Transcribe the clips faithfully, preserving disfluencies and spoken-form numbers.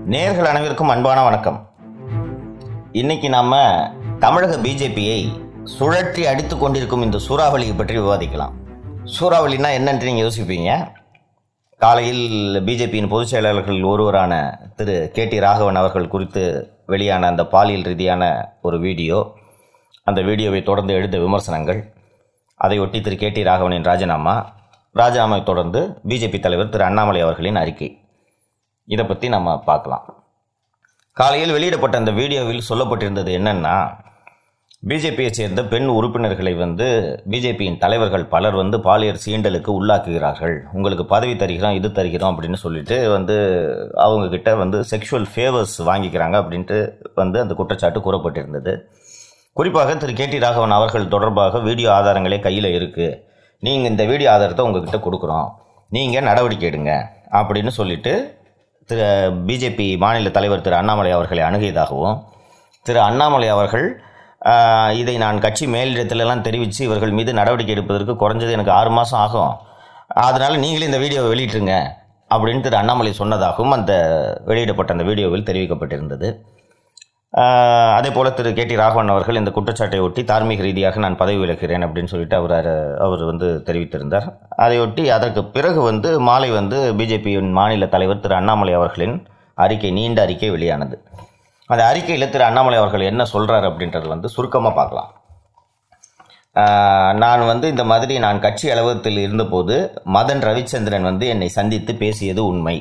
நேயர்கள் அனைவருக்கும் அன்பான வணக்கம். இன்னைக்கு நாம தமிழக பிஜேபியை சுழற்றி அடித்து கொண்டிருக்கும் இந்த சூறாவளியை பற்றி விவாதிக்கலாம். சூறாவளினா என்னன்னு நீங்கள் யோசிப்பீங்க. காலையில் பிஜேபியின் பொதுச் செயலாளர்கள் ஒருவரான திரு கே டி ராகவன் அவர்கள் குறித்து வெளியான அந்த பாலியல் ரீதியான ஒரு வீடியோ, அந்த வீடியோவை தொடர்ந்து எழுந்த விமர்சனங்கள், அதையொட்டி திரு கே டி ராகவனின் ராஜினாமா, ராஜினாமாவை தொடர்ந்து பிஜேபி தலைவர் திரு அண்ணாமலை அவர்களின் அறிக்கை, இதை பற்றி நம்ம பார்க்கலாம். காலையில் வெளியிடப்பட்ட அந்த வீடியோவில் சொல்லப்பட்டிருந்தது என்னென்னா, பிஜேபியை சேர்ந்த பெண் உறுப்பினர்களை வந்து பிஜேபியின் தலைவர்கள் பலர் வந்து பாலியல் சீண்டலுக்கு உள்ளாக்குகிறார்கள், உங்களுக்கு பதவி தருகிறோம் இது தருகிறோம் அப்படின்னு சொல்லிட்டு வந்து அவங்கக்கிட்ட வந்து செக்ஷுவல் ஃபேவர்ஸ் வாங்கிக்கிறாங்க அப்படின்ட்டு வந்து அந்த குற்றச்சாட்டு கூறப்பட்டிருந்தது. குறிப்பாக திரு கே டி ராகவன் அவர்கள் தொடர்பாக வீடியோ ஆதாரங்களே கையில் இருக்குது, நீங்கள் இந்த வீடியோ ஆதாரத்தை உங்ககிட்ட கொடுக்குறோம், நீங்கள் நடவடிக்கை எடுங்க அப்படின்னு சொல்லிட்டு திரு பிஜேபி மாநில தலைவர் திரு அண்ணாமலை அவர்களை அணுகியதாகவும், திரு அண்ணாமலை அவர்கள் இதை நான் கட்சி மேலிடத்திலெல்லாம் தெரிவித்து இவர்கள் மீது நடவடிக்கை எடுப்பதற்கு குறைஞ்சது எனக்கு ஆறு மாதம் ஆகும், அதனால் நீங்களே இந்த வீடியோவை வெளியிட்டுருங்க அப்படின்னு திரு அண்ணாமலை சொன்னதாகவும் அந்த வெளியிடப்பட்ட அந்த வீடியோவில் தெரிவிக்கப்பட்டிருந்தது. அதே போல் திரு கே டி ராகவன் அவர்கள் இந்த குற்றச்சாட்டை ஒட்டி தார்மீக ரீதியாக நான் பதவி விலகிறேன் அப்படின்னு சொல்லிட்டு அவர் அவர் வந்து தெரிவித்திருந்தார். அதையொட்டி அதற்கு பிறகு வந்து மாலை வந்து பிஜேபியின் மாநில தலைவர் திரு அண்ணாமலை அவர்களின் அறிக்கை, நீண்ட அறிக்கை வெளியானது. அந்த அறிக்கையில் திரு அண்ணாமலை அவர்கள் என்ன சொல்கிறார் அப்படின்றது வந்து சுருக்கமாக பார்க்கலாம். நான் வந்து இந்த மாதிரி நான் கட்சி அலுவலகத்தில் இருந்தபோது மதன் ரவிச்சந்திரன் வந்து என்னை சந்தித்து பேசியது உண்மை.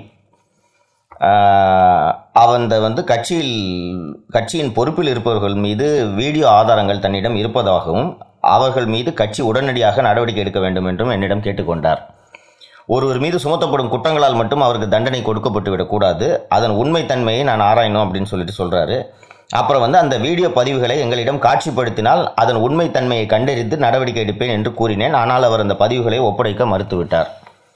அவந்த வந்து கட்சியில் கட்சியின் பொறுப்பில் இருப்பவர்கள் மீது வீடியோ ஆதாரங்கள் தன்னிடம் இருப்பதாகவும் அவர்கள் மீது கட்சி உடனடியாக நடவடிக்கை எடுக்க வேண்டும் என்றும் என்னிடம் கேட்டுக்கொண்டார். ஒருவர் மீது சுமத்தப்படும் குற்றங்களால் மட்டும் அவருக்கு தண்டனை கொடுக்கப்பட்டு விடக்கூடாது, அதன் உண்மைத்தன்மையை நான் ஆராயணும் அப்படின்னு சொல்லிட்டு சொல்கிறாரு. அப்புறம் வந்து அந்த வீடியோ பதிவுகளை எங்களிடம் காட்சிப்படுத்தினால் அதன் உண்மைத்தன்மையை கண்டறிந்து நடவடிக்கை எடுப்பேன் என்று கூறினேன். ஆனால் அவர் அந்த பதிவுகளை ஒப்படைக்க மறுத்துவிட்டார்.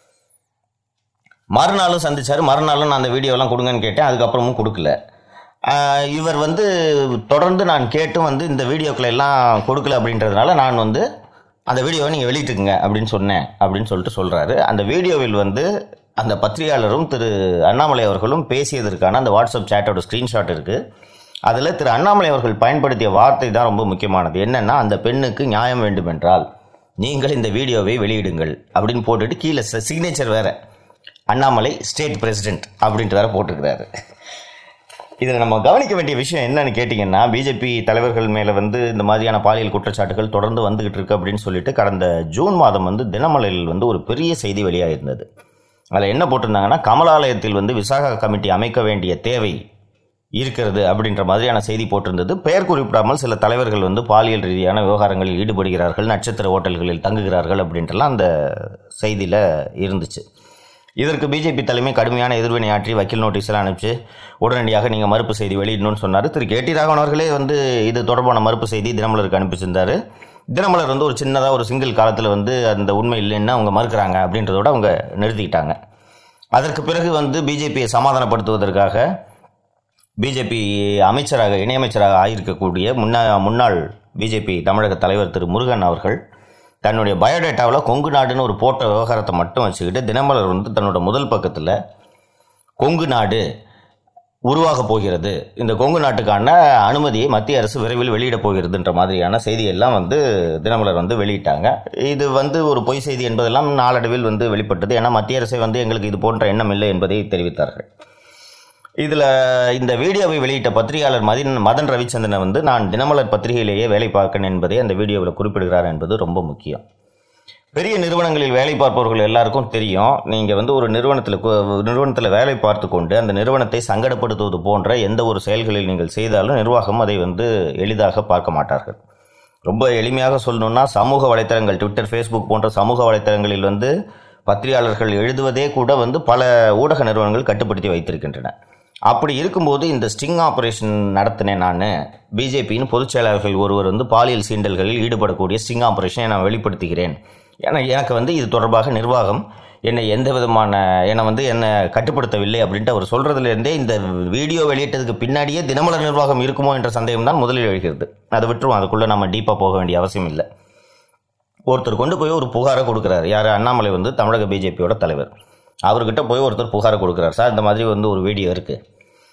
மறுநாளும் சந்தித்தார். மறுநாளும் நான் அந்த வீடியோலாம் கொடுங்கன்னு கேட்டேன், அதுக்கப்புறமும் கொடுக்கல. இவர் வந்து தொடர்ந்து நான் கேட்டும் வந்து இந்த வீடியோக்களை எல்லாம் கொடுக்கல அப்படின்றதுனால நான் வந்து அந்த வீடியோவை நீங்கள் வெளியிட்டுக்குங்க அப்படின்னு சொன்னேன் அப்படின்னு சொல்லிட்டு சொல்கிறாரு. அந்த வீடியோவில் வந்து அந்த பத்திரிகையாளரும் திரு அண்ணாமலை அவர்களும் பேசியதற்கான அந்த வாட்ஸ்அப் சேட்டோட ஸ்க்ரீன்ஷாட் இருக்குது. அதில் திரு அண்ணாமலை அவர்கள் பயன்படுத்திய வார்த்தை தான் ரொம்ப முக்கியமானது. என்னென்னா, அந்த பெண்ணுக்கு நியாயம் வேண்டுமென்றால் நீங்கள் இந்த வீடியோவை வெளியிடுங்கள் அப்படின்னு போட்டுட்டு கீழே சிக்னேச்சர் வேறு, அண்ணாமலை ஸ்டேட் பிரசிடென்ட் அப்படின்ட்டு வேறு போட்டிருக்கிறாரு. இதில் நம்ம கவனிக்க வேண்டிய விஷயம் என்னன்னு கேட்டிங்கன்னா, பிஜேபி தலைவர்கள் மேலே வந்து இந்த மாதிரியான பாலியல் குற்றச்சாட்டுகள் தொடர்ந்து வந்துக்கிட்டு இருக்கு அப்படின்னு சொல்லிட்டு கடந்த ஜூன் மாதம் வந்து தினமலரில் வந்து ஒரு பெரிய செய்தி வெளியாகிருந்தது. அதில் என்ன போட்டிருந்தாங்கன்னா, கமலாலயத்தில் வந்து விசாகா கமிட்டி அமைக்க வேண்டிய தேவை இருக்கிறது அப்படின்ற மாதிரியான செய்தி போட்டிருந்தது. பெயர் குறிப்பிடாமல் சில தலைவர்கள் வந்து பாலியல் ரீதியான விவகாரங்களில் ஈடுபடுகிறார்கள், நட்சத்திர ஹோட்டல்களில் தங்குகிறார்கள் அப்படின்ட்டுலாம் அந்த செய்தியில் இருந்துச்சு. இதற்கு பிஜேபி தலைமை கடுமையான எதிர்வினை ஆற்றி வக்கீல் நோட்டீஸெல்லாம் அனுப்பிச்சு உடனடியாக நீங்கள் மறுப்பு செய்தி வெளியிடணும்னு சொன்னார். திரு கே டி ராகவன் அவர்களே வந்து இது தொடர்பான மறுப்பு செய்தி தினமலருக்கு அனுப்பிச்சிருந்தார். தினமலர் வந்து ஒரு சின்னதாக ஒரு சிங்கிள் காலத்தில் வந்து அந்த உண்மை இல்லைன்னா அவங்க மறுக்கிறாங்க அப்படின்றதோட அவங்க நிறுத்திக்கிட்டாங்க. அதற்கு பிறகு வந்து பிஜேபியை சமாதானப்படுத்துவதற்காக பிஜேபி அமைச்சராக இணையமைச்சராக ஆகியிருக்கக்கூடிய முன்னா முன்னாள் பிஜேபி தமிழக தலைவர் திரு முருகன் அவர்கள் தன்னுடைய பயோடேட்டாவில் கொங்கு நாடுன்னு ஒரு போட்ட விவகாரத்தை மட்டும் வச்சுக்கிட்டு தினமலர் வந்து தன்னோட முதல் பக்கத்தில் கொங்கு நாடு உருவாக போகிறது, இந்த கொங்கு நாட்டுக்கான அனுமதியை மத்திய அரசு விரைவில் வெளியிடப் போகிறதுன்ற மாதிரியான செய்தியெல்லாம் வந்து தினமலர் வந்து வெளியிட்டாங்க. இது வந்து ஒரு பொய் செய்தி என்பதெல்லாம் நாளடைவில் வந்து வெளிப்பட்டது. ஏன்னா மத்திய அரசை வந்து எங்களுக்கு இது போன்ற எண்ணம் இல்லை என்பதை தெரிவித்தார்கள். இதில் இந்த வீடியோவை வெளியிட்ட பத்திரிகையாளர் மதன் மதன் ரவிச்சந்திரன் வந்து நான் தினமலர் பத்திரிகையிலேயே வேலை பார்க்கணும் என்பதை அந்த வீடியோவில் குறிப்பிடுகிறார் என்பது ரொம்ப முக்கியம். பெரிய நிறுவனங்களில் வேலை பார்ப்பவர்கள் எல்லாருக்கும் தெரியும், நீங்கள் வந்து ஒரு நிறுவனத்தில் நிறுவனத்தில் வேலை பார்த்து கொண்டு அந்த நிறுவனத்தை சங்கடப்படுத்துவது போன்ற எந்த ஒரு செயல்களில் நீங்கள் செய்தாலும் நிர்வாகம் அதை வந்து எளிதாக பார்க்க மாட்டார்கள். ரொம்ப எளிமையாக சொல்லணுன்னா, சமூக வலைத்தளங்கள், ட்விட்டர், ஃபேஸ்புக் போன்ற சமூக வலைத்தளங்களில் வந்து பத்திரிகையாளர்கள் எழுதுவதே கூட வந்து பல ஊடக நிறுவனங்கள் கட்டுப்படுத்தி வைத்திருக்கின்றன. அப்படி இருக்கும்போது இந்த ஸ்டிங் ஆப்ரேஷன் நடத்தினேன் நான், பிஜேபியின் பொதுச் செயலாளர்கள் ஒருவர் வந்து பாலியல் சீண்டல்களில் ஈடுபடக்கூடிய ஸ்டிங் ஆப்ரேஷனை நான் வெளிப்படுத்துகிறேன், ஏன்னா எனக்கு வந்து இது தொடர்பாக நிர்வாகம் என்னை எந்த விதமான என்னை வந்து என்னை கட்டுப்படுத்தவில்லை அப்படின்ட்டு அவர் சொல்கிறதுலேருந்தே இந்த வீடியோ வெளியிட்டதுக்கு பின்னாடியே தினமலர் நிர்வாகம் இருக்குமோ என்ற சந்தேகம் தான் முதலில் எழுகிறது. அதை விட்டுருவோம், அதுக்குள்ளே நம்ம டீப்பாக போக வேண்டிய அவசியம் இல்லை. ஒருத்தர் கொண்டு போய் ஒரு புகாரை கொடுக்குறாரு. யார்? அண்ணாமலை வந்து தமிழக பிஜேபியோட தலைவர். அவர்கிட்ட போய் ஒருத்தர் புகாரை கொடுக்குறார். சார், இந்த மாதிரி வந்து ஒரு வீடியோ இருக்குது,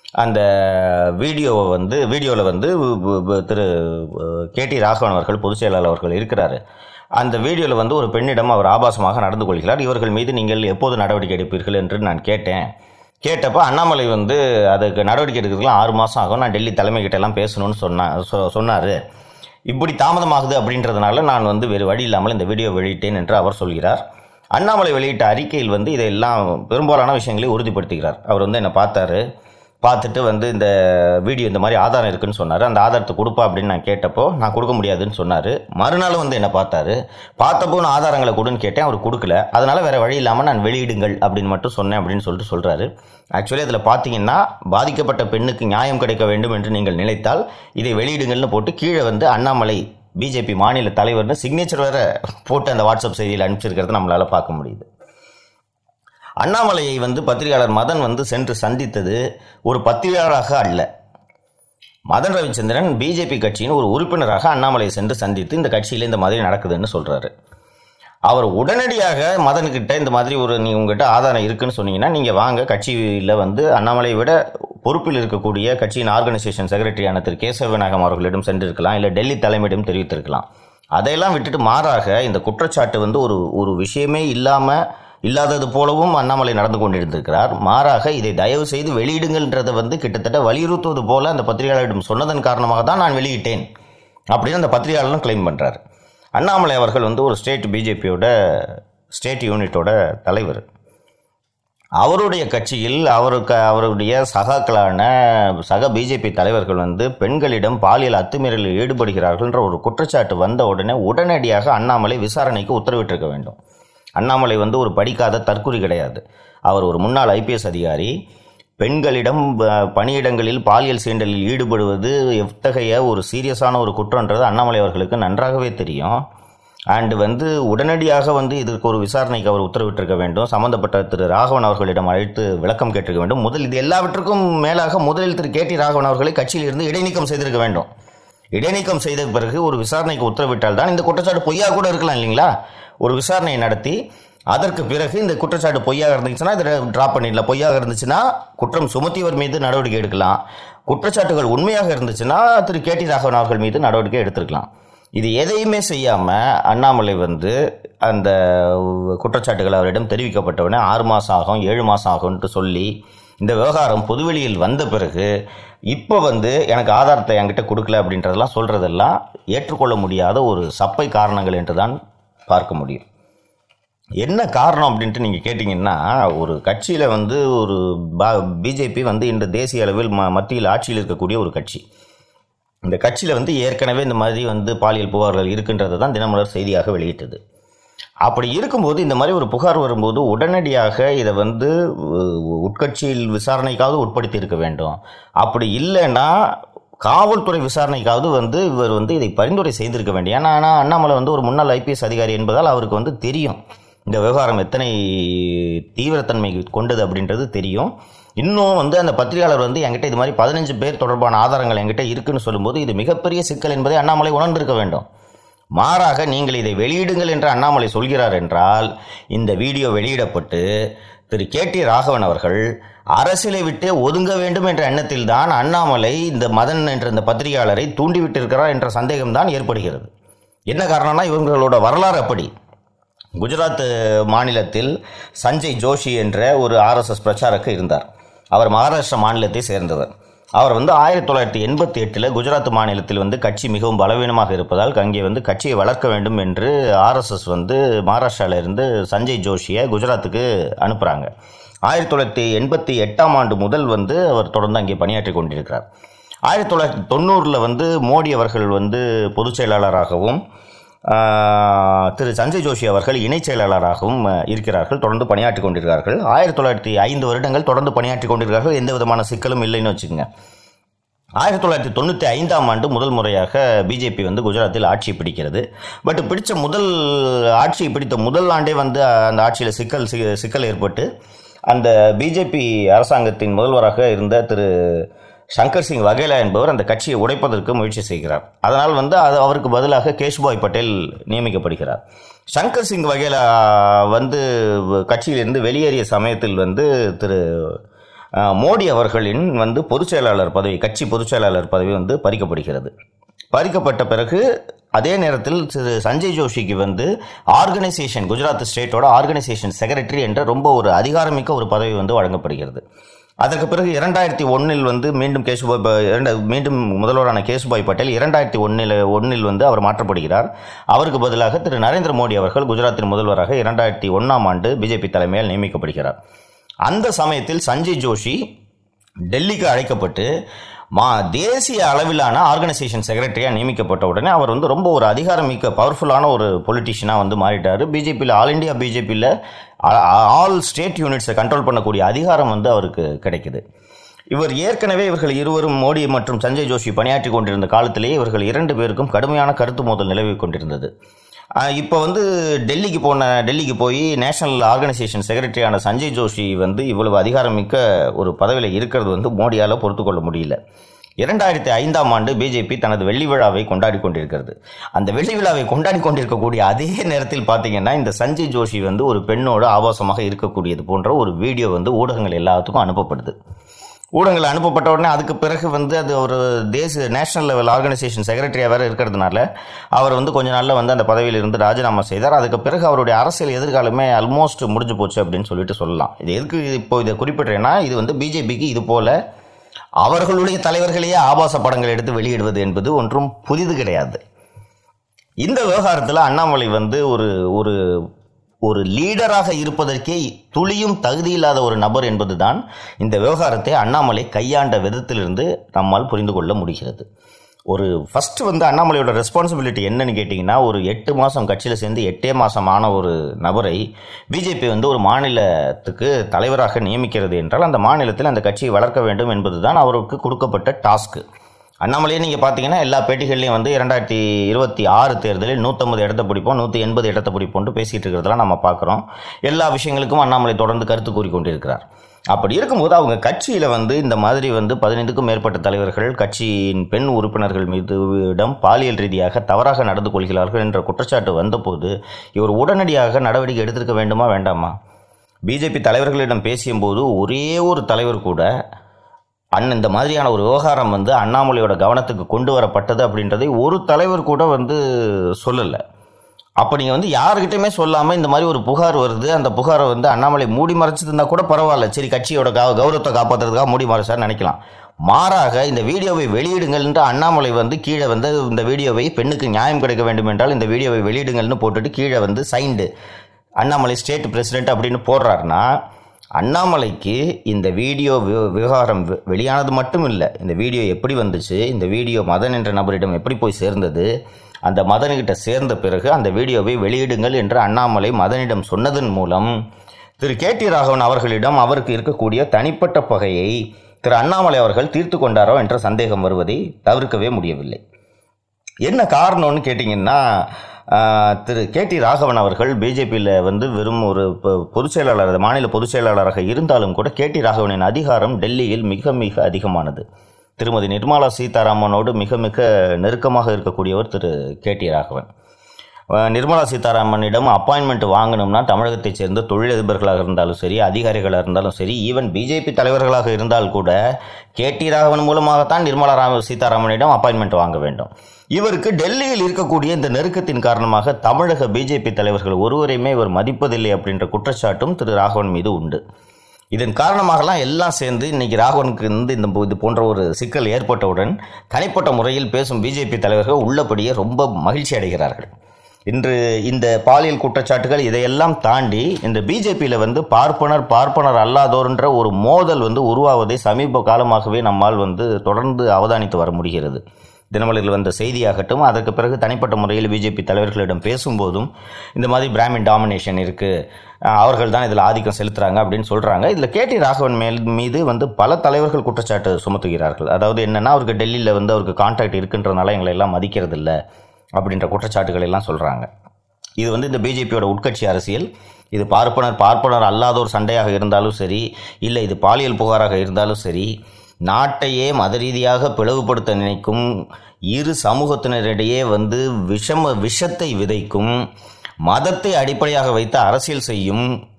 அந்த வீடியோவை வந்து வீடியோவில் வந்து திரு கேடி ராகவன் அவர்கள் பொதுச் செயலாளர் அவர்கள் இருக்கிறார். அந்த வீடியோவில் வந்து ஒரு பெண்ணிடம் அவர் ஆபாசமாக நடந்து கொள்கிறார். இவர்கள் மீது நீங்கள் எப்போது நடவடிக்கை எடுப்பீர்கள் என்று நான் கேட்டேன். கேட்டப்போ அண்ணாமலை வந்து அதுக்கு நடவடிக்கை எடுக்கிறதுக்குலாம் ஆறு மாதம் ஆகும், நான் டெல்லி தலைமைக்கிட்ட எல்லாம் பேசணும்னு சொன்னா சொ சொன்னார் இப்படி தாமதமாகுது அப்படின்றதுனால நான் வந்து வேறு வழி இல்லாமல் இந்த வீடியோ வெளியிட்டேன் என்று அவர் சொல்கிறார். அண்ணாமலை வெளியிட்ட அறிக்கையில் வந்து இதையெல்லாம் பெரும்பாலான விஷயங்களை உறுதிப்படுத்துகிறார். அவர் வந்து என்னை பார்த்தாரு, பார்த்துட்டு வந்து இந்த வீடியோ இந்த மாதிரி ஆதாரம் இருக்குன்னு சொன்னார். அந்த ஆதாரத்தை கொடுப்பா அப்படின்னு நான் கேட்டப்போ நான் கொடுக்க முடியாதுன்னு சொன்னார். மறுநாள் வந்து என்னை பார்த்தாரு, பார்த்தப்போ நான் ஆதாரங்களை கொடுன்னு கேட்டேன், அவர் கொடுக்கல. அதனால் வேறு வழி இல்லாமல் நான் வெளியிடுங்கள் அப்படின்னு மட்டும் சொன்னேன் அப்படின்னு சொல்லிட்டு சொல்கிறாரு. ஆக்சுவலி அதில் பார்த்தீங்கன்னா பாதிக்கப்பட்ட பெண்ணுக்கு நியாயம் கிடைக்க வேண்டும் என்று நீங்கள் நினைத்தால் இதை வெளியிடுங்கள்னு போட்டு கீழே வந்து அண்ணாமலை பிஜேபி மாநில தலைவர்னு சிக்னேச்சர் வேறு போட்டு அந்த வாட்ஸ்அப் செய்தியில் அனுப்பிச்சிருக்கிறத நம்மளால் பார்க்க முடியுது. அண்ணாமலையை வந்து பத்திரிகையாளர் மதன் வந்து சென்று சந்தித்தது ஒரு பத்திரிகையாளராக அல்ல. மதன் ரவிச்சந்திரன் பிஜேபி கட்சியின் ஒரு உறுப்பினராக அண்ணாமலையை சென்று சந்தித்து இந்த கட்சியில் இந்த மாதிரி நடக்குதுன்னு சொல்கிறாரு. அவர் உடனடியாக மதன்கிட்ட இந்த மாதிரி ஒரு நீ உங்ககிட்ட ஆதாரம் இருக்குன்னு சொன்னீங்கன்னா நீங்கள் வாங்க கட்சியில் வந்து அண்ணாமலையை விட பொறுப்பில் இருக்கக்கூடிய கட்சியின் ஆர்கனைசேஷன் செக்ரட்டரியான திரு கேசவநாயகம் அவர்களிடம் சென்றிருக்கலாம், இல்லை டெல்லி தலைமையிடம் தெரிவித்திருக்கலாம். அதையெல்லாம் விட்டுட்டு மாறாக இந்த குற்றச்சாட்டு வந்து ஒரு ஒரு விஷயமே இல்லாமல் இல்லாதது போலவும் அண்ணாமலை நடந்து கொண்டிருந்திருக்கிறார். மாறாக இதை தயவு செய்து வெளியிடுங்கள்ன்றதை வந்து கிட்டத்தட்ட வலியுறுத்துவது போல அந்த பத்திரிகையாளரிடம் சொன்னதன் காரணமாக தான் நான் வெளியிட்டேன் அப்படின்னு அந்த பத்திரிகையாளரும் கிளைம் பண்ணுறார். அண்ணாமலை அவர்கள் வந்து ஒரு ஸ்டேட் பிஜேபியோட ஸ்டேட் யூனிட்டோட தலைவர். அவருடைய கட்சியில் அவருக்கு அவருடைய சகாக்களான சக பிஜேபி தலைவர்கள் வந்து பெண்களிடம் பாலியல் அத்துமீறலில் ஈடுபடுகிறார்கள்ன்ற ஒரு குற்றச்சாட்டு வந்த உடனே உடனடியாக அண்ணாமலை விசாரணைக்கு உத்தரவிட்டிருக்க வேண்டும். அண்ணாமலை வந்து ஒரு படிக்காத தற்குறி கிடையாது. அவர் ஒரு முன்னாள் ஐபிஎஸ் அதிகாரி. பெண்களிடம் பணியிடங்களில் பாலியல் சீண்டலில் ஈடுபடுவது எத்தகைய ஒரு சீரியஸான ஒரு குற்றன்றது அண்ணாமலை அவர்களுக்கு நன்றாகவே தெரியும். அண்டு வந்து உடனடியாக வந்து இதற்கு ஒரு விசாரணைக்கு அவர் உத்தரவிட்டிருக்க வேண்டும். சம்பந்தப்பட்ட திரு ராகவன் அவர்களிடம் அழைத்து விளக்கம் கேட்டிருக்க வேண்டும். முதல் இது எல்லாவற்றுக்கும் மேலாக முதலில் திரு கேடி ராகவன் அவர்களை கட்சியிலிருந்து இடைநீக்கம் செய்திருக்க வேண்டும். இடைநீக்கம் செய்த பிறகு ஒரு விசாரணைக்கு உத்தரவிட்டால் தான் இந்த குற்றச்சாட்டு பொய்யா கூட இருக்கலாம் இல்லைங்களா. ஒரு விசாரணையை நடத்தி அதற்கு பிறகு இந்த குற்றச்சாட்டு பொய்யாக இருந்துச்சுன்னா இதை ட்ராப் பண்ணிடலாம். பொய்யாக இருந்துச்சுன்னா குற்றம் சுமத்தியவர் மீது நடவடிக்கை எடுக்கலாம். குற்றச்சாட்டுகள் உண்மையாக இருந்துச்சுன்னா திரு கேடி ராகவன் அவர்கள் மீது நடவடிக்கை எடுத்திருக்கலாம். இது எதையுமே செய்யாமல் அண்ணாமலை வந்து அந்த குற்றச்சாட்டுகள் அவரிடம் தெரிவிக்கப்பட்டவுடனே ஆறு மாதம் ஆகும் ஏழு மாதம் ஆகும்ன்ட்டு சொல்லி இந்த விவகாரம் பொதுவெளியில் வந்த பிறகு இப்போ வந்து எனக்கு ஆதாரத்தை என்கிட்ட கொடுக்கல அப்படின்றதெல்லாம் சொல்கிறதெல்லாம் ஏற்றுக்கொள்ள முடியாத ஒரு சப்பை காரணங்கள் என்று தான் பார்க்க முடியும். என்ன காரணம் அப்படின்ட்டு நீங்கள் கேட்டிங்கன்னா, ஒரு கட்சியில் வந்து ஒரு பிஜேபி வந்து இன்று தேசிய அளவில் ம மத்தியில் ஆட்சியில் இருக்கக்கூடிய ஒரு கட்சி. இந்த கட்சியில் வந்து ஏற்கனவே இந்த மாதிரி வந்து பாலியல் புகார்கள் இருக்குன்றது தான் தினமலர் செய்தியாக வெளியிட்டது. அப்படி இருக்கும்போது இந்த மாதிரி ஒரு புகார் வரும்போது உடனடியாக இதை வந்து உட்கட்சியில் விசாரணைக்காவது உட்படுத்தி இருக்க வேண்டும். அப்படி இல்லைன்னா காவல்துறை விசாரணைக்காவது வந்து இவர் வந்து இதை பரிந்துரை செய்திருக்க வேண்டும். ஏன்னா ஆனால் அண்ணாமலை வந்து ஒரு முன்னாள் ஐபிஎஸ் அதிகாரி என்பதால் அவருக்கு வந்து தெரியும் இந்த விவகாரம் எத்தனை தீவிரத்தன்மை கொண்டது அப்படின்றது தெரியும். இன்னும் வந்து அந்த பத்திரிகையாளர் வந்து என்கிட்ட இது மாதிரி பதினஞ்சு பேர் தொடர்பான ஆதாரங்கள் என்கிட்ட இருக்குன்னு சொல்லும்போது இது மிகப்பெரிய சிக்கல் என்பதை அண்ணாமலை உணர்ந்திருக்க வேண்டும். மாறாக நீங்கள் இதை வெளியிடுங்கள் என்று அண்ணாமலை சொல்கிறார் என்றால் இந்த வீடியோ வெளியிடப்பட்டு திரு கேடி ராகவன் அவர்கள் அரசியலை விட்டே ஒதுங்க வேண்டும் என்ற எண்ணத்தில் தான் அண்ணாமலை இந்த மதன் என்ற இந்த பத்திரிகையாளரை தூண்டிவிட்டிருக்கிறார் என்ற சந்தேகம்தான் ஏற்படுகிறது. என்ன காரணம்னா இவங்களோட வரலாறு அப்படி. குஜராத் மாநிலத்தில் சஞ்சய் ஜோஷி என்ற ஒரு ஆர்எஸ்எஸ் பிரச்சாரக்கு இருந்தார். அவர் மகாராஷ்டிரா மாநிலத்தை சேர்ந்தவர். அவர் வந்து ஆயிரத்தி தொள்ளாயிரத்தி எண்பத்தி எட்டில் குஜராத் மாநிலத்தில் வந்து கட்சி மிகவும் பலவீனமாக இருப்பதால் அங்கே வந்து கட்சியை வளர்க்க வேண்டும் என்று ஆர்எஸ்எஸ் வந்து மகாராஷ்டிராவிலிருந்து சஞ்சய் ஜோஷியை குஜராத்துக்கு அனுப்புகிறாங்க. ஆயிரத்தி தொள்ளாயிரத்தி எண்பத்தி எட்டாம் ஆண்டு முதல் வந்து அவர் தொடர்ந்து அங்கே பணியாற்றி கொண்டிருக்கிறார். ஆயிரத்தி தொள்ளாயிரத்தி தொண்ணூறில் வந்து மோடி அவர்கள் வந்து பொதுச் செயலாளராகவும் திரு சஞ்சய் ஜோஷி அவர்கள் இணைச் செயலாளராகவும் இருக்கிறார்கள். தொடர்ந்து பணியாற்றி கொண்டிருக்கிறார்கள். ஆயிரத்தி தொள்ளாயிரத்தி ஐந்து வருடங்கள் தொடர்ந்து பணியாற்றி கொண்டிருக்கிறார்கள். எந்த விதமான சிக்கலும் இல்லைன்னு வச்சுக்கோங்க. ஆயிரத்தி தொள்ளாயிரத்தி தொண்ணூற்றி ஐந்தாம் ஆண்டு முதல் முறையாக பிஜேபி வந்து குஜராத்தில் ஆட்சி பிடிக்கிறது. பட் பிடித்த முதல் ஆட்சியை பிடித்த முதல் ஆண்டே வந்து அந்த ஆட்சியில் சிக்கல் சிக்கல் ஏற்பட்டு அந்த பிஜேபி அரசாங்கத்தின் முதல்வராக இருந்த திரு சங்கர் சிங் வகேலா என்பவர் அந்த கட்சியை உடைப்பதற்கு முயற்சி செய்கிறார். அதனால் வந்து அது அவருக்கு பதிலாக கேஷ்பாய் பட்டேல் நியமிக்கப்படுகிறார். சங்கர் சிங் வகேலா வந்து கட்சியிலிருந்து வெளியேறிய சமயத்தில் வந்து திரு மோடி அவர்களின் வந்து பொதுச் செயலாளர் பதவி, கட்சி பொதுச் செயலாளர் பதவி வந்து பறிக்கப்படுகிறது. பறிக்கப்பட்ட பிறகு அதே நேரத்தில் திரு சஞ்சய் ஜோஷிக்கு வந்து ஆர்கனைசேஷன், குஜராத் ஸ்டேட்டோட ஆர்கனைசேஷன் செக்ரட்டரி என்ற ரொம்ப ஒரு அதிகாரமிக்க ஒரு பதவி வந்து வழங்கப்படுகிறது. அதற்கு பிறகு இரண்டாயிரத்தி ஒன்றில் வந்து மீண்டும் கேசுபாய் இரண்டு மீண்டும் முதல்வரான கேசுபாய் பட்டேல் இரண்டாயிரத்தி ஒன்றில் ஒன்றில் வந்து அவர் மாற்றப்படுகிறார். அவருக்கு பதிலாக திரு நரேந்திர மோடி அவர்கள் குஜராத்தின் முதல்வராக இரண்டாயிரத்தி ஒன்றாம் ஆண்டு பிஜேபி தலைமையால் நியமிக்கப்படுகிறார். அந்த சமயத்தில் சஞ்சய் ஜோஷி டெல்லிக்கு அழைக்கப்பட்டு மா தேசிய அளவிலான ஆர்கனைசேஷன் செக்ரட்டரியாக நியமிக்கப்பட்ட உடனே அவர் வந்து ரொம்ப ஒரு அதிகாரமிக்க பவர்ஃபுல்லான ஒரு பொலிட்டிஷியனாக வந்து மாறிட்டார். பிஜேபியில், ஆல் இண்டியா பிஜேபியில் ஆல் ஸ்டேட் யூனிட்ஸை கண்ட்ரோல் பண்ணக்கூடிய அதிகாரம் வந்து அவருக்கு கிடைக்குது. இவர் ஏற்கனவே இவர்கள் இருவரும், மோடி மற்றும் சஞ்சய் ஜோஷி பணியாற்றி கொண்டிருந்த காலத்திலேயே இவர்கள் இரண்டு பேருக்கும் கடுமையான கருத்து மோதல் நிலவி கொண்டிருந்தது. இப்போ வந்து டெல்லிக்கு போன டெல்லிக்கு போய் நேஷனல் ஆர்கனைசேஷன் செக்ரட்டரியான சஞ்சய் ஜோஷி வந்து இவ்வளவு அதிகாரமிக்க ஒரு பதவியில் இருக்கிறது வந்து மோடியால் பொறுத்து கொள்ள முடியல. இரண்டாயிரத்தி ஐந்தாம் ஆண்டு பிஜேபி தனது வெள்ளி விழாவை கொண்டாடி கொண்டிருக்கிறது. அந்த வெள்ளி விழாவை கொண்டாடி கொண்டிருக்கக்கூடிய அதே நேரத்தில் பார்த்தீங்கன்னா இந்த சஞ்சய் ஜோஷி வந்து ஒரு பெண்ணோடு ஆபாசமாக இருக்கக்கூடியது போன்ற ஒரு வீடியோ வந்து ஊடகங்கள் எல்லாத்துக்கும் அனுப்பப்படுது. ஊடகங்கள் அனுப்பப்பட்ட உடனே அதுக்கு பிறகு வந்து அது ஒரு தேசிய நேஷனல் லெவல் ஆர்கனைசேஷன் செக்ரட்டரியாக வேறு இருக்கிறதுனால அவர் வந்து கொஞ்ச நாளில் வந்து அந்த பதவியில் இருந்து ராஜினாமா செய்தார். அதுக்கு பிறகு அவருடைய அரசியல் எதிர்காலமே ஆல்மோஸ்ட் முடிஞ்சு போச்சு அப்படின்னு சொல்லிட்டு சொல்லலாம். இது எதுக்கு இப்போ இதை குறிப்பிட்றேன்னா, இது வந்து பிஜேபிக்கு இது போல் அவர்களுடைய தலைவர்களையே ஆபாச படங்கள் எடுத்து வெளியிடுவது என்பது ஒன்றும் புதிது கிடையாது. இந்த விவகாரத்தில் அண்ணாமலை வந்து ஒரு ஒரு ஒரு லீடராக இருப்பதற்கே துளியும் தகுதியில்லாத ஒரு நபர் என்பதுதான் இந்த விவகாரத்தை அண்ணாமலை கையாண்ட விதத்திலிருந்து நம்மால் புரிந்து கொள்ள முடிகிறது. ஒரு ஃபஸ்ட்டு வந்து அண்ணாமலையோட ரெஸ்பான்சிபிலிட்டி என்னன்னு கேட்டிங்கன்னா, ஒரு எட்டு மாதம் கட்சியில் சேர்ந்து எட்டே மாதமான ஒரு நபரை பிஜேபி வந்து ஒரு மாநிலத்துக்கு தலைவராக நியமிக்கிறது என்றால் அந்த மாநிலத்தில் அந்த கட்சியை வளர்க்க வேண்டும் என்பது தான் அவருக்கு கொடுக்கப்பட்ட டாஸ்க்கு. அண்ணாமலையை நீங்கள் பார்த்தீங்கன்னா எல்லா பேட்டிகள்லையும் வந்து இரண்டாயிரத்தி இருபத்தி ஆறு தேர்தலில் நூற்றம்பது இடத்த பிடிப்போம், நூற்றி எண்பது இடத்த பிடிப்போம்னு பேசிகிட்டு இருக்கிறதெல்லாம் நம்ம பார்க்குறோம். எல்லா விஷயங்களுக்கும் அண்ணாமலை தொடர்ந்து கருத்து கூறிக்கொண்டிருக்கிறார். அப்படி இருக்கும்போது அவங்க கட்சியில் வந்து இந்த மாதிரி வந்து பதினைந்துக்கும் மேற்பட்ட தலைவர்கள் கட்சியின் பெண் உறுப்பினர்கள் மீது இடம் பாலியல் ரீதியாக தவறாக நடந்து கொள்கிறார்கள் என்ற குற்றச்சாட்டு வந்தபோது இவர் உடனடியாக நடவடிக்கை எடுத்திருக்க வேண்டுமா வேண்டாமா? பிஜேபி தலைவர்களிடம் பேசியும்போது ஒரே ஒரு தலைவர் கூட அண்ணன் இந்த மாதிரியான ஒரு விவகாரம் வந்து அண்ணாமலையோட கவனத்துக்கு கொண்டு வரப்பட்டது அப்படின்றதை ஒரு தலைவர் கூட வந்து சொல்லலை. அப்போ நீங்கள் வந்து யாருக்கிட்டையுமே சொல்லாமல் இந்த மாதிரி ஒரு புகார் வருது, அந்த புகாரை வந்து அண்ணாமலை மூடி மறைச்சிருந்தா கூட பரவாயில்ல, சரி கட்சியோட கௌ கௌரவத்தை காப்பாற்றுறதுக்காக மூடி மறைச்சார்னு நினைக்கலாம். மாறாக இந்த வீடியோவை வெளியிடுங்கள் என்று அண்ணாமலை வந்து கீழே வந்து இந்த வீடியோவை பெண்ணுக்கு நியாயம் கிடைக்க வேண்டும் என்றால் இந்த வீடியோவை வெளியிடுங்கள்னு போட்டுட்டு கீழே வந்து சைன்டு அண்ணாமலை ஸ்டேட் பிரசிடென்ட் அப்படின்னு போடுறாருன்னா, அண்ணாமலைக்கு இந்த வீடியோ விவகாரம் வெளியானது மட்டும் இல்லை, இந்த வீடியோ எப்படி வந்துச்சு, இந்த வீடியோ மதன் என்ற நபரிடம் எப்படி போய் சேர்ந்தது, அந்த மதன்கிட்ட சேர்ந்த பிறகு அந்த வீடியோவை வெளியிடுங்கள் என்று அண்ணாமலை மதனிடம் சொன்னதன் மூலம் திரு கே டி ராகவன் அவர்களிடம் அவருக்கு இருக்கக்கூடிய தனிப்பட்ட பகையை திரு அண்ணாமலை அவர்கள் தீர்த்து கொண்டாரோ என்ற சந்தேகம் வருவதை தவிர்க்கவே முடியவில்லை. என்ன காரணம்னு கேட்டிங்கன்னா, திரு கே டி ராகவன் அவர்கள் பிஜேபியில் வந்து வெறும் ஒரு பொதுச் செயலாளர், மாநில பொதுச் செயலாளராக இருந்தாலும் கூட கே டி ராகவனின் அதிகாரம் டெல்லியில் மிக மிக அதிகமானது. திருமதி நிர்மலா சீதாராமனோடு மிக மிக நெருக்கமாக இருக்கக்கூடியவர் திரு கே டி ராகவன். நிர்மலா சீதாராமனிடம் அப்பாயின்மெண்ட் வாங்கணும்னா தமிழகத்தைச் சேர்ந்த தொழிலதிபர்களாக இருந்தாலும் சரி, அதிகாரிகளாக இருந்தாலும் சரி, ஈவன் பிஜேபி தலைவர்களாக இருந்தால் கூட கே டி ராகவன் மூலமாகத்தான் நிர்மலா ராம சீதாராமனிடம் அப்பாயின்மெண்ட் வாங்க வேண்டும். இவருக்கு டெல்லியில் இருக்கக்கூடிய இந்த நெருக்கத்தின் காரணமாக தமிழக பிஜேபி தலைவர்கள் ஒருவரையுமே இவர் மதிப்பதில்லை அப்படின்ற குற்றச்சாட்டும் திரு ராகவன் மீது உண்டு. இதன் காரணமாகலாம் எல்லாம் சேர்ந்து இன்றைக்கி ராகவனுக்கு வந்து இந்த இது போன்ற ஒரு சிக்கல் ஏற்பட்டவுடன் தனிப்பட்ட முறையில் பேசும் பிஜேபி தலைவர்கள் உள்ளபடியே ரொம்ப மகிழ்ச்சி அடைகிறார்கள். இன்று இந்த பாலியல் குற்றச்சாட்டுகள் இதையெல்லாம் தாண்டி இந்த பிஜேபியில் வந்து பார்ப்பனர் பார்ப்பனர் அல்லாதோர்ன்ற ஒரு மோதல் வந்து உருவாவதை சமீப காலமாகவே நம்மால் வந்து தொடர்ந்து அவதானித்து வர முடிகிறது. தினமலரில் வந்த செய்தியாகட்டும், அதற்கு பிறகு தனிப்பட்ட முறையில் பிஜேபி தலைவர்களிடம் பேசும்போதும் இந்த மாதிரி பிராமின் டாமினேஷன் இருக்குது, அவர்கள் தான் இதில் ஆதிக்கம் செலுத்துகிறாங்க அப்படின்னு சொல்கிறாங்க. இதில் கே டி ராகவன் மேல் மீது வந்து பல தலைவர்கள் குற்றச்சாட்டு சுமத்துகிறார்கள். அதாவது என்னென்னா, அவருக்கு டெல்லியில் வந்து அவருக்கு கான்டாக்ட் இருக்குன்றதுனால எங்களை எல்லாம் மதிக்கிறது இல்லை அப்படின்ற குற்றச்சாட்டுகள் எல்லாம் சொல்கிறாங்க. இது வந்து இந்த பிஜேபியோட உட்கட்சி அரசியல். இது பார்ப்பனர் பார்ப்பனர் அல்லாதோர் சண்டையாக இருந்தாலும் சரி, இல்லை இது பாலியல் புகாராக இருந்தாலும் சரி, நாட்டையே மத ரீதியாக பிளவுபடுத்த நினைக்கும் இரு சமூகத்தினரிடையே வந்து விஷம விஷத்தை விதைக்கும், மதத்தை அடிப்படையாக வைத்து அரசியல் செய்யும்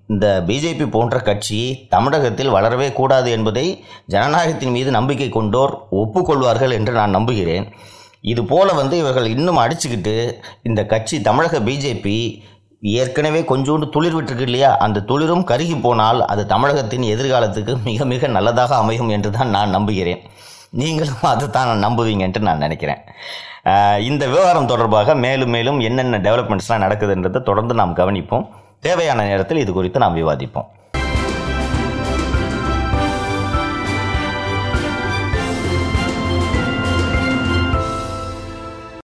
இந்த பிஜேபி போன்ற கட்சி தமிழகத்தில் வளரவே கூடாது என்பதை ஜனநாயகத்தின் மீது நம்பிக்கை கொண்டோர் ஒப்புக்கொள்வார்கள் என்று நான் நம்புகிறேன். இது போல் வந்து இவர்கள் இன்னும் அடிச்சுக்கிட்டு இந்த கட்சி தமிழக பிஜேபி ஏற்கனவே கொஞ்சோண்டு துளிர் விட்டுருக்கு இல்லையா, அந்த துளிரும் கருகி போனால் அது தமிழகத்தின் எதிர்காலத்துக்கு மிக மிக நல்லதாக அமையும் என்று தான் நான் நம்புகிறேன். நீங்களும் அதை தான் நம்புவீங்க என்று நான் நினைக்கிறேன். இந்த விவகாரம் தொடர்பாக மேலும் மேலும் என்னென்ன டெவலப்மெண்ட்ஸ்லாம் நடக்குதுன்றதை தொடர்ந்து நாம் கவனிப்போம். தேவையான நேரத்தில் இது குறித்து நாம் விவாதிப்போம்.